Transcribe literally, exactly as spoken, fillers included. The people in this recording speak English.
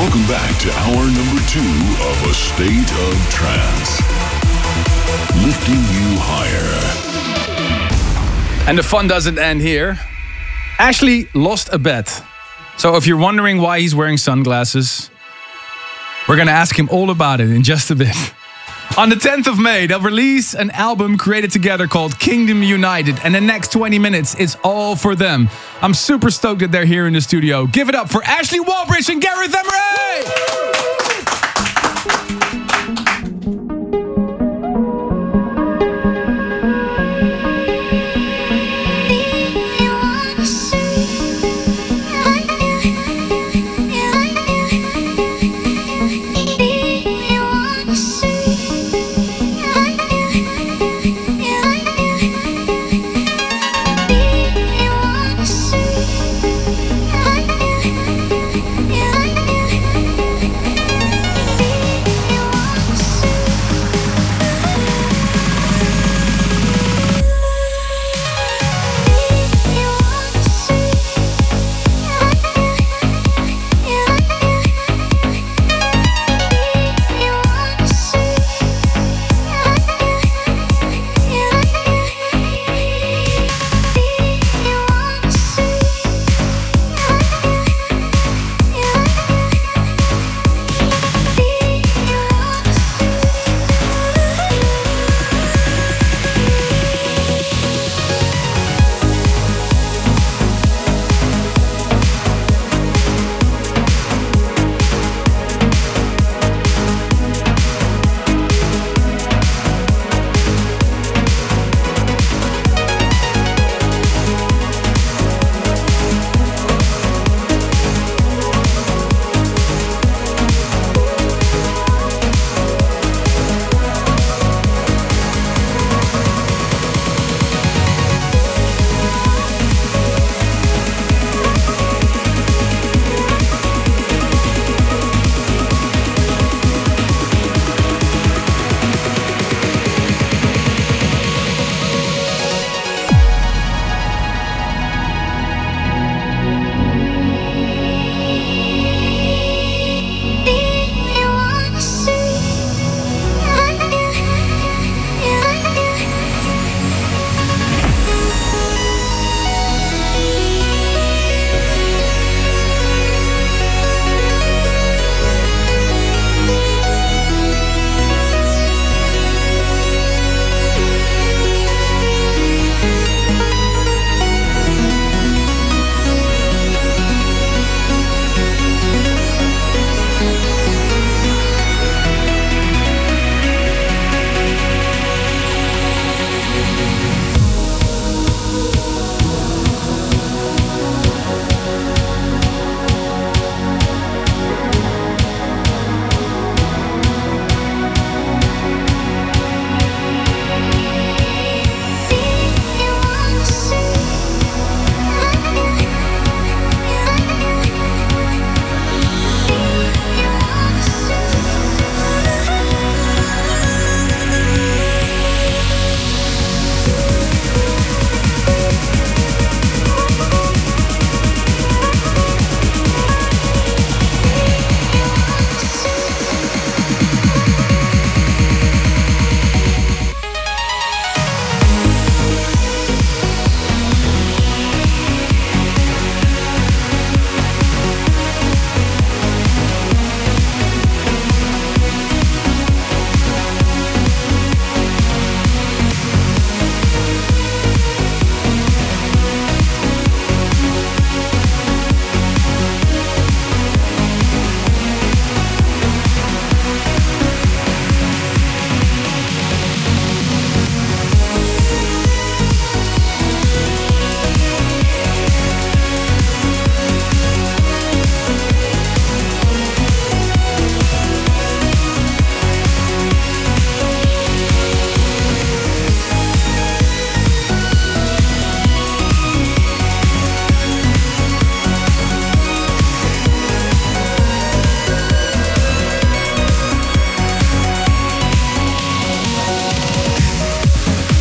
Welcome back to hour number two of A State of Trance. Lifting you higher. And the fun doesn't end here. Ashley lost a bet. So if you're wondering why he's wearing sunglasses, we're going to ask him all about it in just a bit. On the tenth of May, they'll release an album created together called Kingdom United. And the next twenty minutes, it's all for them. I'm super stoked that they're here in the studio. Give it up for Ashley Wallbridge and Gareth Emery!